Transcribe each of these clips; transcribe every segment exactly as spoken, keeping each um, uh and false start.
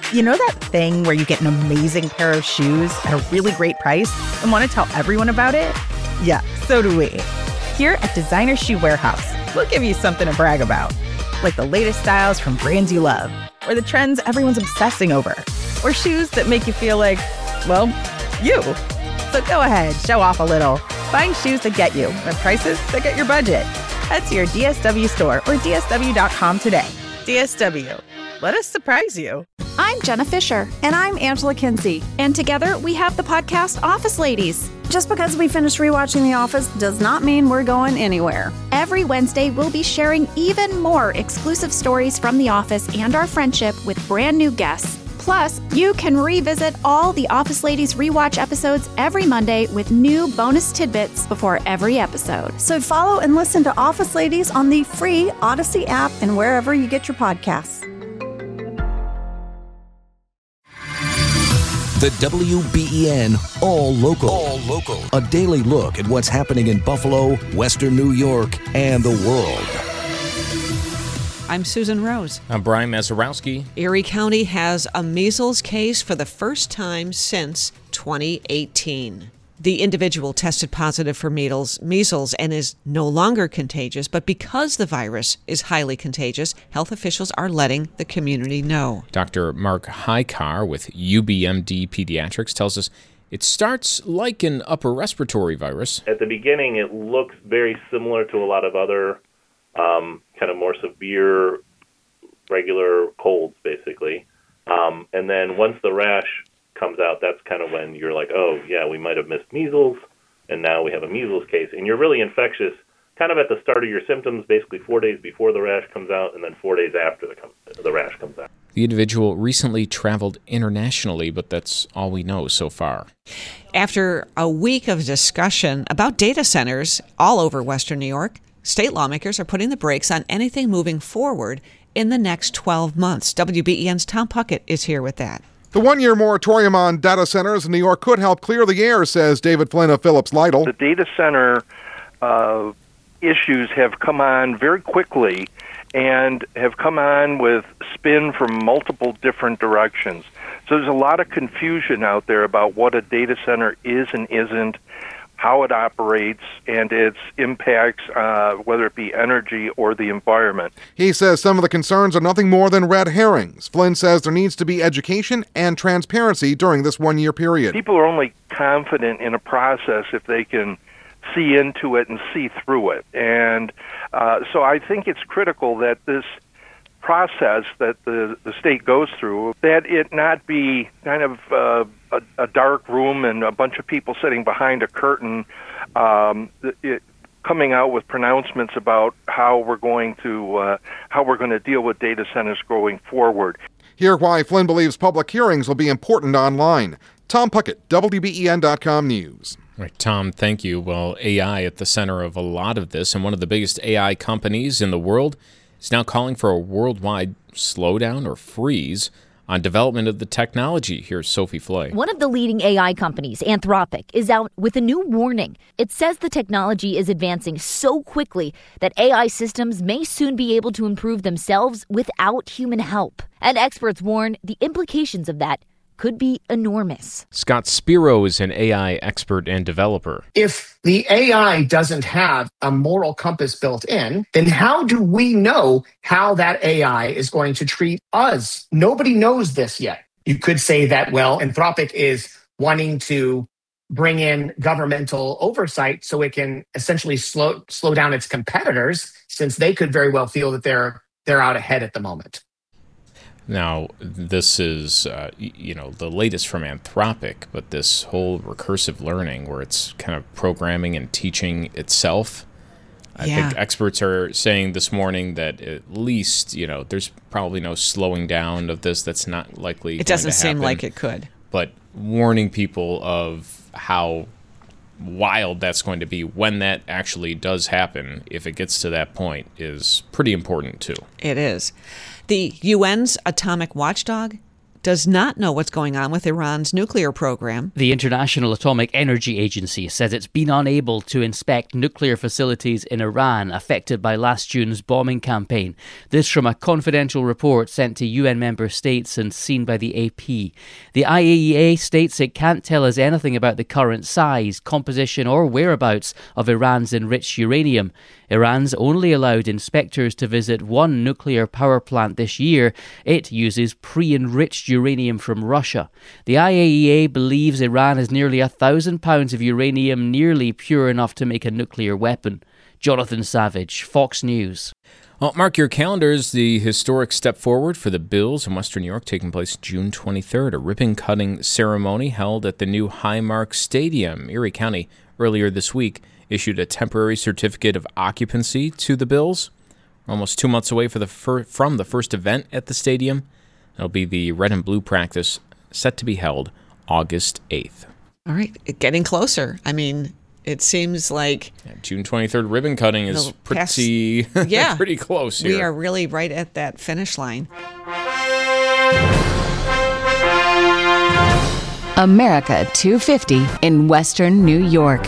You know that thing where you get an amazing pair of shoes at a really great price and want to tell everyone about it? Yeah, so do we. Here at Designer Shoe Warehouse, we'll give you something to brag about, like the latest styles from brands you love, or the trends everyone's obsessing over, or shoes that make you feel like, well, you. So go ahead, show off a little. Find shoes that get you at prices that get your budget. Head to your D S W store or D S W dot com today. D S W. Let us surprise you. I'm Jenna Fisher. And I'm Angela Kinsey. And together we have the podcast Office Ladies. Just because we finished rewatching The Office does not mean we're going anywhere. Every Wednesday, we'll be sharing even more exclusive stories from The Office and our friendship with brand new guests. Plus, you can revisit all the Office Ladies rewatch episodes every Monday with new bonus tidbits before every episode. So follow and listen to Office Ladies on the free Odyssey app and wherever you get your podcasts. The W B E N All Local. All Local. A daily look at what's happening in Buffalo, Western New York, and the world. I'm Susan Rose. I'm Brian Mazurowski. Erie County has a measles case for the first time since twenty eighteen. The individual tested positive for measles, measles and is no longer contagious, but because the virus is highly contagious, health officials are letting the community know. Doctor Mark Highcar with U B M D Pediatrics tells us it starts like an upper respiratory virus. At the beginning, it looks very similar to a lot of other um, kind of more severe regular colds, basically. Um, and then once the rash comes out, that's kind of when you're like, oh, yeah, we might have missed measles, and now we have a measles case. And you're really infectious kind of at the start of your symptoms, basically four days before the rash comes out, and then four days after the, com- the rash comes out. The individual recently traveled internationally, but that's all we know so far. After a week of discussion about data centers all over Western New York, state lawmakers are putting the brakes on anything moving forward in the next twelve months. W B E N's Tom Puckett is here with that. The one-year moratorium on data centers in New York could help clear the air, says David Flynn of Phillips Lytle. The data center uh, issues have come on very quickly and have come on with spin from multiple different directions. So there's a lot of confusion out there about what a data center is and isn't, how it operates, and its impacts, uh, whether it be energy or the environment. He says some of the concerns are nothing more than red herrings. Flynn says there needs to be education and transparency during this one-year period. People are only confident in a process if they can see into it and see through it. And uh, so I think it's critical that this process that the, the state goes through, that it not be kind of uh, a, a dark room and a bunch of people sitting behind a curtain um, it, coming out with pronouncements about how we're going to uh, how we're going to deal with data centers going forward. Hear why Flynn believes public hearings will be important online. Tom Puckett, W B E N dot com News. Right, Tom, thank you. Well, A I at the center of a lot of this, and one of the biggest A I companies in the world is now calling for a worldwide slowdown or freeze on development of the technology. Here's Sophie Flay. One of the leading A I companies, Anthropic, is out with a new warning. It says the technology is advancing so quickly that A I systems may soon be able to improve themselves without human help. And experts warn the implications of that could be enormous. Scott Spiro is an A I expert and developer. If the A I doesn't have a moral compass built in, then how do we know how that A I is going to treat us? Nobody knows this yet. You could say that, well, Anthropic is wanting to bring in governmental oversight so it can essentially slow slow down its competitors, since they could very well feel that they're they're out ahead at the moment. Now, this is, uh, you know, the latest from Anthropic, but this whole recursive learning where it's kind of programming and teaching itself. I Yeah. think experts are saying this morning that at least, you know, there's probably no slowing down of this. That's not likely It going doesn't to seem happen. like it could. But warning people of how wild that's going to be when that actually does happen, if it gets to that point, is pretty important too. It is. The U N's atomic watchdog does not know what's going on with Iran's nuclear program. The International Atomic Energy Agency says it's been unable to inspect nuclear facilities in Iran affected by last June's bombing campaign. This from a confidential report sent to U N member states and seen by the A P. The I A E A states it can't tell us anything about the current size, composition or whereabouts of Iran's enriched uranium. Iran's only allowed inspectors to visit one nuclear power plant this year. It uses pre-enriched uranium from Russia. The I A E A believes Iran has nearly a thousand pounds of uranium nearly pure enough to make a nuclear weapon. Jonathan Savage, Fox News. Well, mark your calendars. The historic step forward for the Bills in Western New York taking place June twenty-third. A ribbon-cutting ceremony held at the new Highmark Stadium. Erie County earlier this week issued a temporary certificate of occupancy to the Bills. We're almost two months away for the fir- from the first event at the stadium. It'll be the Red and Blue practice, set to be held August eighth. All right, getting closer. I mean, it seems like yeah, June twenty-third ribbon cutting is pretty, past, yeah, pretty close here. We are really right at that finish line. America two fifty in Western New York.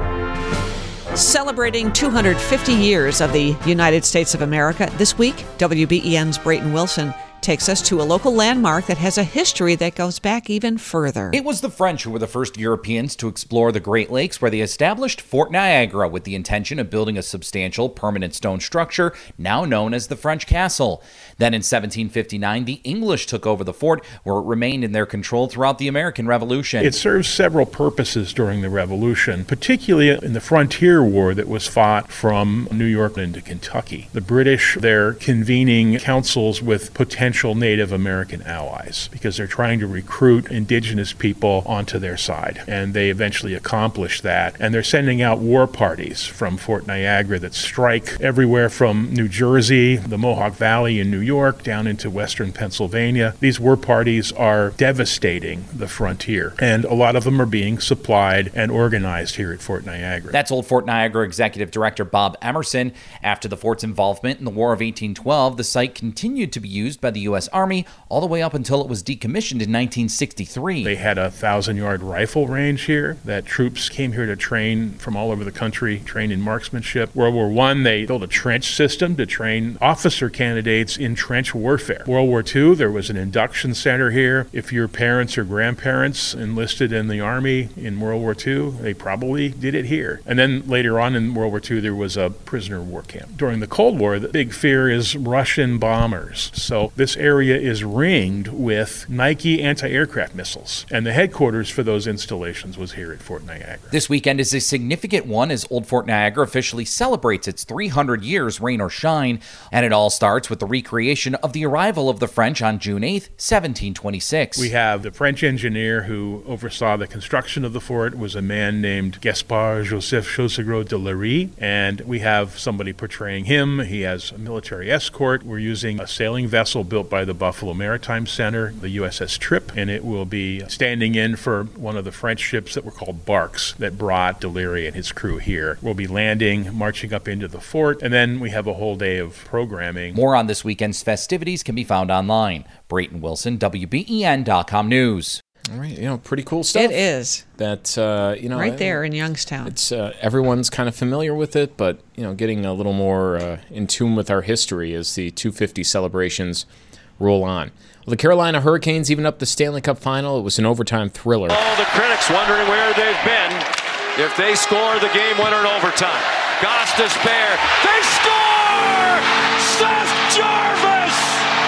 Celebrating two hundred fifty years of the United States of America, this week, W B E N's Brayton Wilson takes us to a local landmark that has a history that goes back even further. It was the French who were the first Europeans to explore the Great Lakes, where they established Fort Niagara with the intention of building a substantial permanent stone structure now known as the French Castle. Then in seventeen fifty-nine, the English took over the fort, where it remained in their control throughout the American Revolution. It served several purposes during the Revolution, particularly in the frontier war that was fought from New York into Kentucky. The British, they're convening councils with potential Native American allies because they're trying to recruit indigenous people onto their side. And they eventually accomplish that. And they're sending out war parties from Fort Niagara that strike everywhere from New Jersey, the Mohawk Valley in New York, down into western Pennsylvania. These war parties are devastating the frontier. And a lot of them are being supplied and organized here at Fort Niagara. That's Old Fort Niagara Executive Director Bob Emerson. After the fort's involvement in the War of eighteen twelve, the site continued to be used by the U S Army all the way up until it was decommissioned in nineteen sixty-three. They had a thousand-yard rifle range here that troops came here to train from all over the country, train in marksmanship. World War One, they built a trench system to train officer candidates in trench warfare. World War Two, there was an induction center here. If your parents or grandparents enlisted in the Army in World War Two, they probably did it here. And then later on in World War Two, there was a prisoner of war camp. During the Cold War, the big fear is Russian bombers. So this area is ringed with Nike anti-aircraft missiles, and the headquarters for those installations was here at Fort Niagara. This weekend is a significant one as Old Fort Niagara officially celebrates its three hundred years, rain or shine, and it all starts with the recreation of the arrival of the French on June eighth, seventeen twenty-six. We have the French engineer who oversaw the construction of the fort was a man named Gaspard Joseph Chaussegros de Lery, and we have somebody portraying him. He has a military escort. We're using a sailing vessel built by the Buffalo Maritime Center, the U S S Trip, and it will be standing in for one of the French ships that were called barks that brought de Lery and his crew here. We'll be landing, marching up into the fort, and then we have a whole day of programming. More on this weekend's festivities can be found online. Brayton Wilson, W B E N dot com News. All right, you know, pretty cool stuff. It is. That, uh, you know. Right there in Youngstown. It's uh, everyone's kind of familiar with it, but, you know, getting a little more uh, in tune with our history as the two fifty celebrations roll on. Well, the Carolina Hurricanes even up the Stanley Cup final. It was an overtime thriller. All the critics wondering where they've been if they score the game winner in overtime. Goss to spare. They score! Seth Jarvis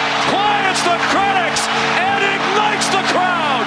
quiets the critics and ignites the crowd.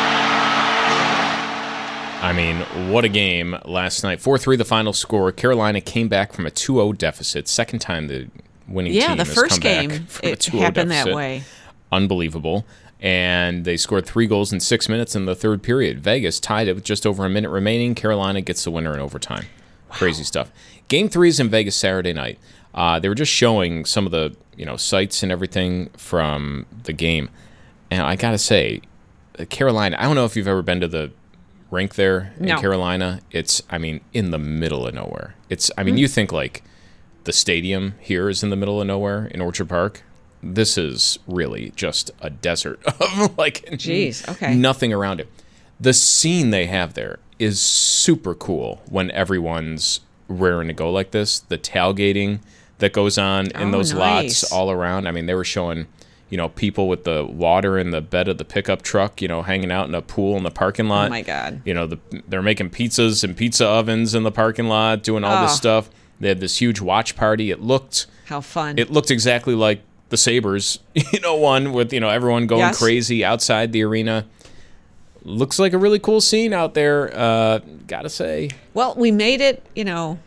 I mean, what a game last night. four three the final score. Carolina came back from a two oh deficit. Second time the winning yeah, team the has first come game, back from it a two oh happened deficit. that way. Unbelievable. And they scored three goals in six minutes in the third period. Vegas tied it with just over a minute remaining. Carolina gets the winner in overtime. Wow. Crazy stuff. Game three is in Vegas Saturday night. Uh, they were just showing some of the you know sights and everything from the game. And I got to say, Carolina, I don't know if you've ever been to the rink there in no. Carolina. It's, I mean, in the middle of nowhere. It's, I mean, mm. you think like the stadium here is in the middle of nowhere in Orchard Park. this is really just a desert of like Jeez, okay. nothing around it. The scene they have there is super cool when everyone's raring to go like this. The tailgating that goes on in Oh, those nice. lots all around. I mean, they were showing, you know, people with the water in the bed of the pickup truck, you know, hanging out in a pool in the parking lot. Oh, my God. You know, the, they're making pizzas and pizza ovens in the parking lot, doing all Oh. this stuff. They had this huge watch party. It looked... How fun. It looked exactly like the Sabres, you know, one with, you know, everyone going Yes. crazy outside the arena. Looks like a really cool scene out there, uh, gotta say. Well, we made it, you know,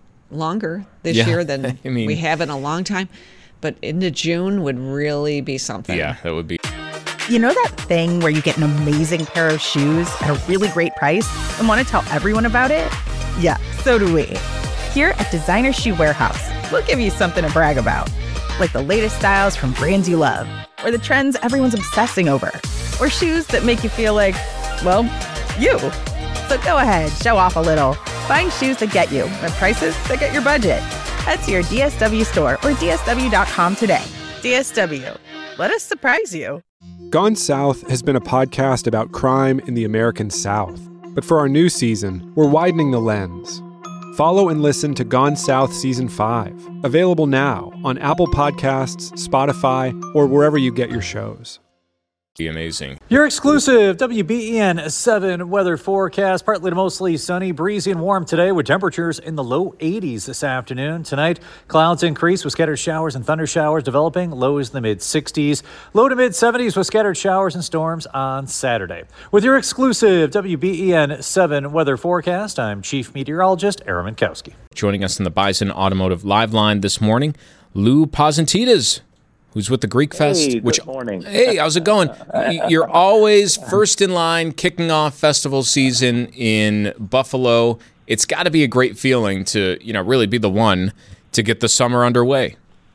longer this Yeah, year than I mean- we have in a long time. But into June would really be something. Yeah, that would be... You know that thing where you get an amazing pair of shoes at a really great price and want to tell everyone about it? Yeah, so do we. Here at Designer Shoe Warehouse, we'll give you something to brag about. Like the latest styles from brands you love, or the trends everyone's obsessing over, or shoes that make you feel like, well, you. So go ahead, show off a little. Find shoes that get you at prices that get your budget. Head to your D S W store or D S W dot com today. D S W, let us surprise you. Gone South has been a podcast about crime in the American South. But for our new season, we're widening the lens. Follow and listen to Gone South Season five, available now on Apple Podcasts, Spotify, or wherever you get your shows. Be amazing. Your exclusive W B E N seven weather forecast. Partly to mostly sunny, breezy and warm today with temperatures in the low eighties this afternoon. Tonight, clouds increase with scattered showers and thunder showers developing. Lows in the mid sixties. Low to mid seventies with scattered showers and storms on Saturday. With your exclusive W B E N seven weather forecast, I'm Chief Meteorologist Aaron Minkowski. Joining us in the Bison Automotive Live Line this morning, Lou Posentitas, who's with the Greek Fest. Hey, which, good morning. Hey, how's it going? You're always first in line, kicking off festival season in Buffalo. It's got to be a great feeling to, you know, really be the one to get the summer underway.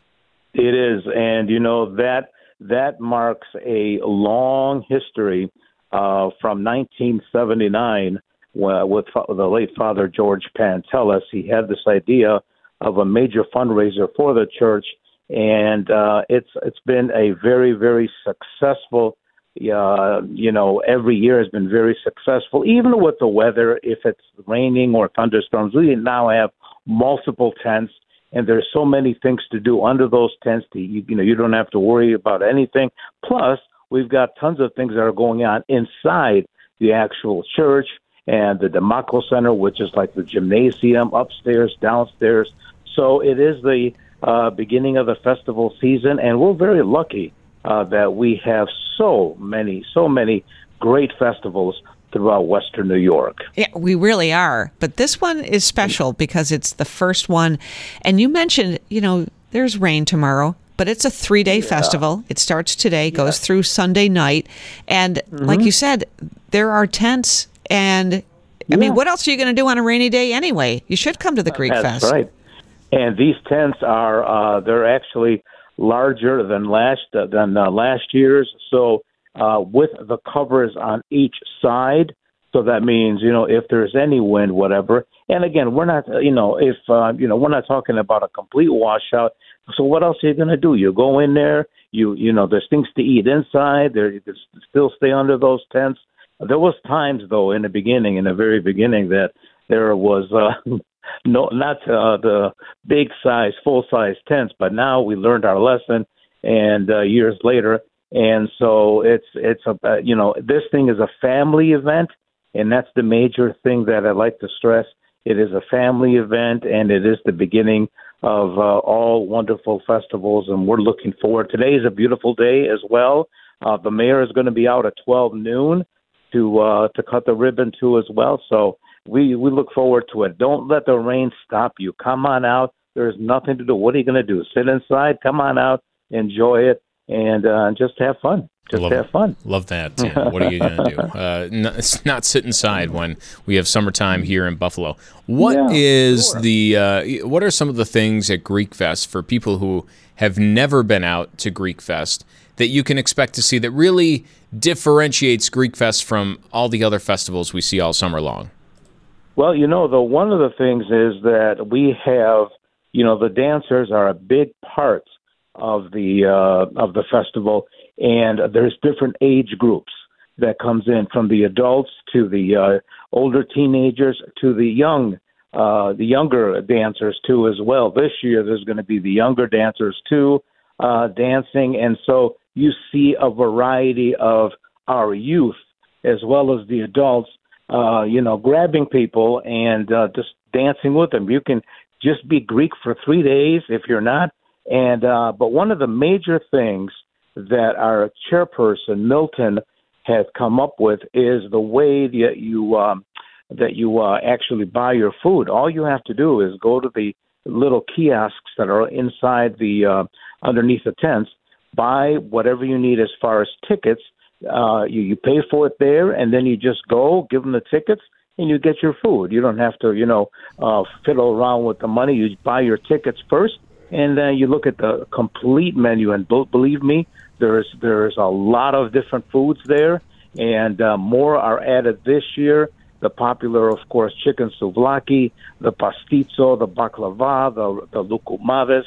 It is, and you know that that marks a long history uh, from nineteen seventy-nine uh, with fa- the late Father George Pantelis. He had this idea of a major fundraiser for the church. And uh, it's it's been a very, very successful, uh, you know, every year has been very successful, even with the weather. If it's raining or thunderstorms, we now have multiple tents, and there's so many things to do under those tents. To, you, you know, you don't have to worry about anything. Plus, we've got tons of things that are going on inside the actual church and the Demaclo Center, which is like the gymnasium, upstairs, downstairs. So it is the Uh, beginning of the festival season, and we're very lucky uh, that we have so many, so many great festivals throughout Western New York. Yeah, we really are. But this one is special because it's the first one. And you mentioned, you know, there's rain tomorrow, but it's a three-day yeah. festival. It starts today, yeah. goes through Sunday night. And mm-hmm. like you said, there are tents. And, I yeah. mean, what else are you going to do on a rainy day anyway? You should come to the Greek That's Fest. That's right. And these tents are uh, they're actually larger than last uh, than uh, last year's. So uh, with the covers on each side, so that means you know if there's any wind, whatever. And again, we're not you know if uh, you know we're not talking about a complete washout. So what else are you going to do? You go in there, you you know there's things to eat inside. There you can still stay under those tents. There was times though in the beginning, in the very beginning, that there was. Uh, No, not uh, the big size, full size tents, but now we learned our lesson, and uh, years later, and so it's it's a uh, you know this thing is a family event, and that's the major thing that I like to stress. It is a family event, and it is the beginning of uh, all wonderful festivals, and we're looking forward. Today is a beautiful day as well. Uh, the mayor is going to be out at twelve noon to uh, to cut the ribbon too as well. So. We we look forward to it. Don't let the rain stop you. Come on out. There's nothing to do. What are you going to do? Sit inside? Come on out, enjoy it, and uh, just have fun. Just love, have fun. Love that. Yeah. What are you going to do? Uh, not, it's not sit inside when we have summertime here in Buffalo. What yeah, is sure. the? Uh, what are some of the things at Greek Fest for people who have never been out to Greek Fest that you can expect to see that really differentiates Greek Fest from all the other festivals we see all summer long? Well, you know, the one of the things is that we have, you know, the dancers are a big part of the uh, of the festival, and there's different age groups that comes in, from the adults to the uh, older teenagers to the young uh, the younger dancers too as well. This year there's going to be the younger dancers too uh, dancing, and so you see a variety of our youth as well as the adults, uh, you know, grabbing people and uh, just dancing with them. You can just be Greek for three days if you're not. And uh, but one of the major things that our chairperson Milton has come up with is the way that you um, that you uh, actually buy your food. All you have to do is go to the little kiosks that are inside the uh, underneath the tents, buy whatever you need as far as tickets. Uh, you, you pay for it there, and then you just go, give them the tickets, and you get your food. You don't have to, you know, uh, fiddle around with the money. You buy your tickets first, and then you look at the complete menu. And b- believe me, there's there's a lot of different foods there, and uh, more are added this year. The popular, of course, chicken souvlaki, the pastizo, the baklava, the the lukumades.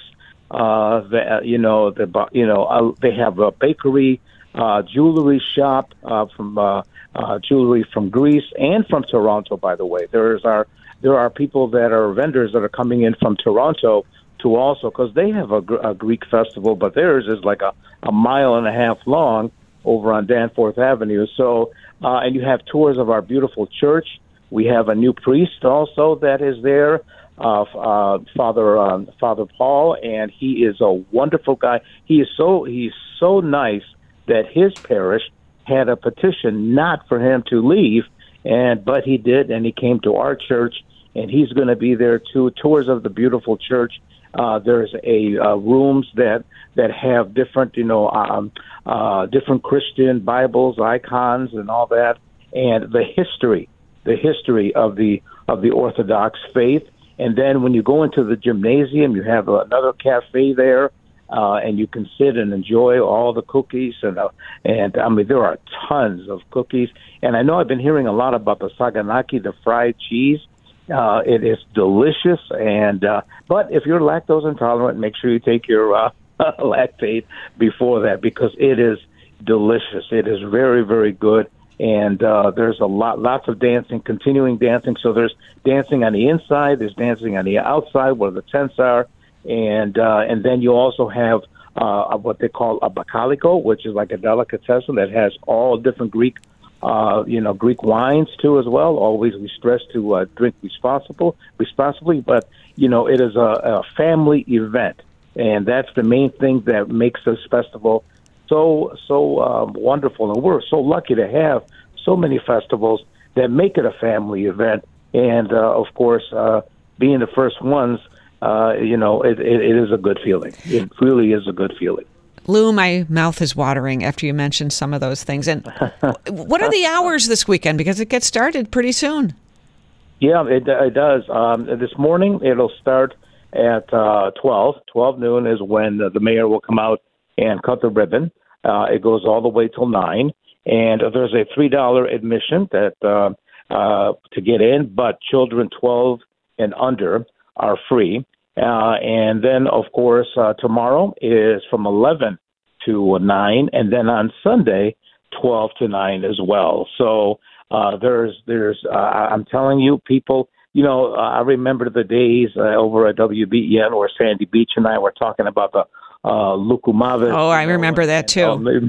Uh, the, you know, the you know uh, they have a bakery. Uh, jewelry shop uh, from uh, uh, jewelry from Greece and from Toronto. By the way, there's our there are people that are vendors that are coming in from Toronto to also, because they have a, a Greek festival, but theirs is like a, a mile and a half long over on Danforth Avenue. So, uh, and you have tours of our beautiful church. We have a new priest also that is there, uh, uh, Father um, Father Paul, and he is a wonderful guy. He is so he's so nice that his parish had a petition not for him to leave, and but he did, and he came to our church, and he's going to be there too. Tours of the beautiful church. Uh, there's a uh, rooms that that have different, you know, um, uh, different Christian Bibles, icons, and all that, and the history, the history of the of the Orthodox faith. And then when you go into the gymnasium, you have another cafe there. Uh, and you can sit and enjoy all the cookies, and uh, and I mean there are tons of cookies. And I know I've been hearing a lot about the saganaki, the fried cheese. Uh, it is delicious, and uh, but if you're lactose intolerant, make sure you take your uh, lactate before that, because it is delicious. It is very, very good, and uh, there's a lot, lots of dancing, continuing dancing. So there's dancing on the inside, there's dancing on the outside where the tents are. And uh, and then you also have uh, what they call a bacalico, which is like a delicatessen that has all different Greek, uh, you know, Greek wines too as well. Always we stress to uh, drink responsible, responsibly, but you know it is a, a family event, and that's the main thing that makes this festival so so um, wonderful. And we're so lucky to have so many festivals that make it a family event, and uh, of course, uh, being the first ones. Uh, you know, it, it, it is a good feeling. It really is a good feeling. Lou, my mouth is watering after you mentioned some of those things. And what are the hours this weekend? Because it gets started pretty soon. Yeah, it, it does. Um, this morning, it'll start at uh, twelve. twelve noon is when the, the mayor will come out and cut the ribbon. Uh, it goes all the way till nine. And there's a three dollars admission that uh, uh, to get in, but children twelve and under are free. Uh, and then, of course, uh, tomorrow is from eleven to nine, and then on Sunday, twelve to nine as well. So uh, there's, there's, uh, I'm telling you, people, you know, uh, I remember the days uh, over at W B E N where Sandy Beach and I were talking about the uh, lukumades. Oh, I remember that too.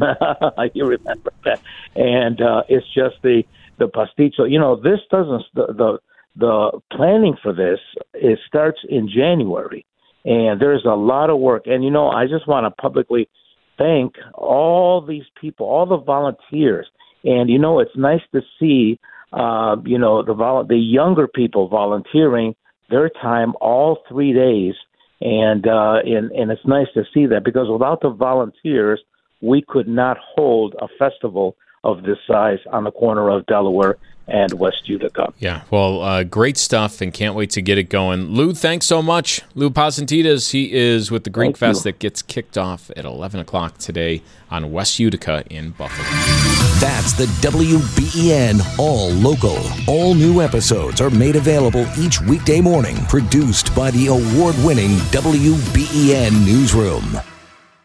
And, you remember that. And uh, it's just the, the pastizo. You know, this doesn't, the, the The planning for this, it starts in January, and there's a lot of work. And, you know, I just want to publicly thank all these people, all the volunteers. And, you know, it's nice to see, uh, you know, the vol- the younger people volunteering their time all three days. And, uh, and, and it's nice to see that, because without the volunteers, we could not hold a festival of this size on the corner of Delaware and West Utica. Yeah, well, uh, great stuff, and can't wait to get it going. Lou, thanks so much. Lou Pasentitas, he is with the Greek Thank Fest you. that gets kicked off at eleven o'clock today on West Utica in Buffalo. That's the W B E N All Local. All new episodes are made available each weekday morning, produced by the award-winning W B E N Newsroom.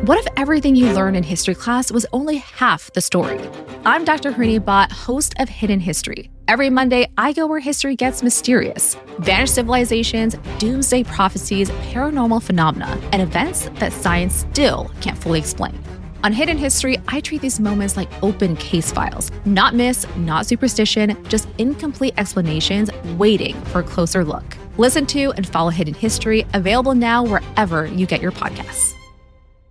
What if everything you learned in history class was only half the story? I'm Doctor Harini Bhatt, host of Hidden History. Every Monday, I go where history gets mysterious. Vanished civilizations, doomsday prophecies, paranormal phenomena, and events that science still can't fully explain. On Hidden History, I treat these moments like open case files. Not myths, not superstition, just incomplete explanations waiting for a closer look. Listen to and follow Hidden History, available now wherever you get your podcasts.